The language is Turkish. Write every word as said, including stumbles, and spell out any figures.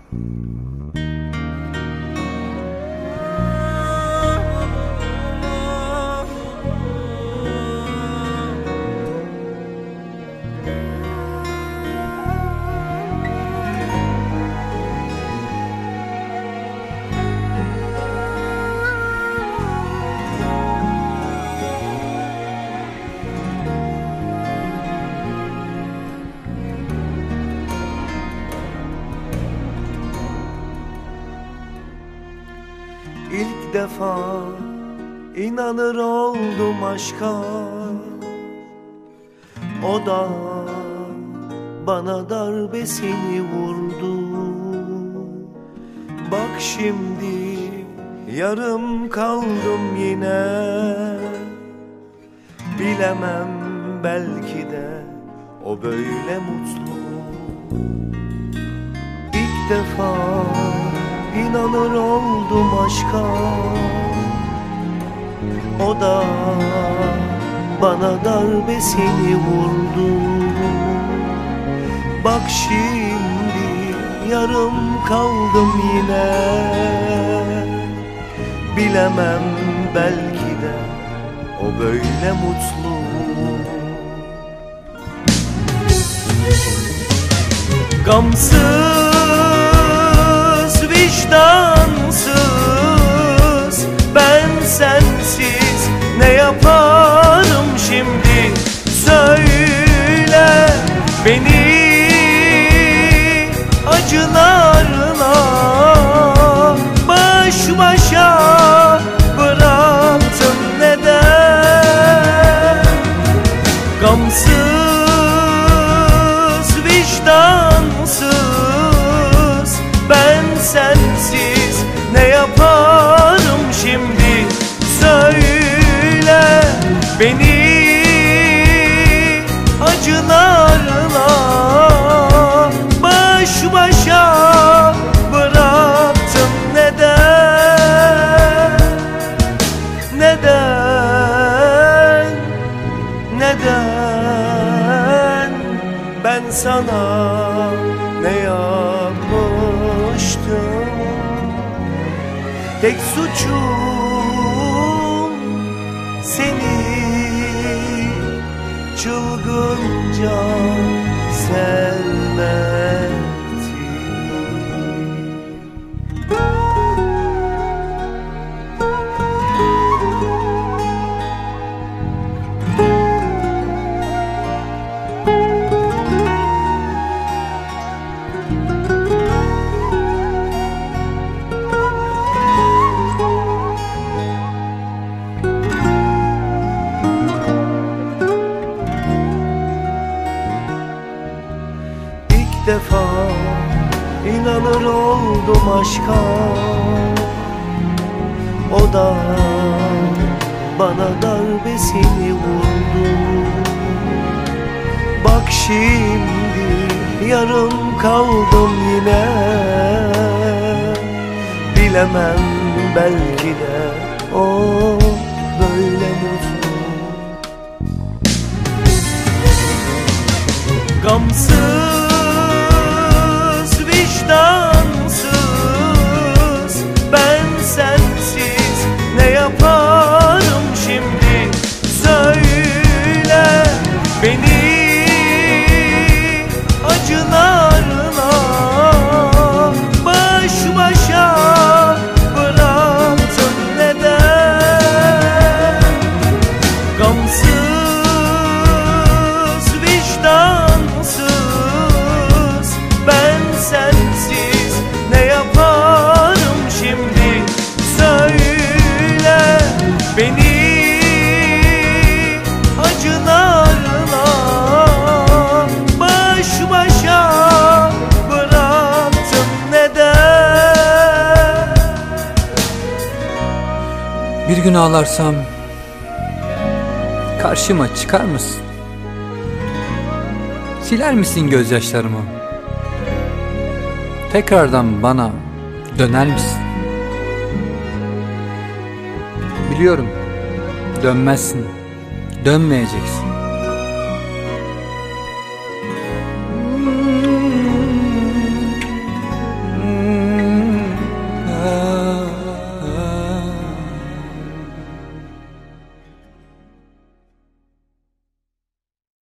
İlk defa inanır oldum aşka, o da bana darbesini vurdu. Bak şimdi yarım kaldım yine, bilemem belki de o böyle mutlu. İlk defa İnanır oldum aşka, o da bana darbesini vurdu. Bak şimdi yarım kaldım yine, bilemem belki de o böyle mutlu. Gamsız, vicdansız, ben sensiz ne yaparım şimdi? Söyle, beni acılarla baş başa bıraktın neden? Gamsız, vicdansız, ben sensiz ne yaparım şimdi? Söyle, beni acılarla baş başa bıraktın neden? Neden? Neden? Ben sana ne yapmıştım? Tek suçum seni çılgınca sevmekti. İlk defa inanır oldum aşka, o da bana darbesini vurdu. Bak şimdi yarım kaldım yine, bilemem belki de o böyle mutlu. Gamsız, vicdansız, ben sensiz ne yaparım şimdi? Söyle, beni acılarla baş başa bıraktın neden? Gamsız, vicdansız, ben sensiz ne yaparım şimdi? Söyle, beni acılarla baş başa bıraktın neden? Bir gün ağlarsam karşıma çıkar mısın? Siler misin gözyaşlarımı? Tekrardan bana döner misin? Biliyorum, dönmezsin, dönmeyeceksin.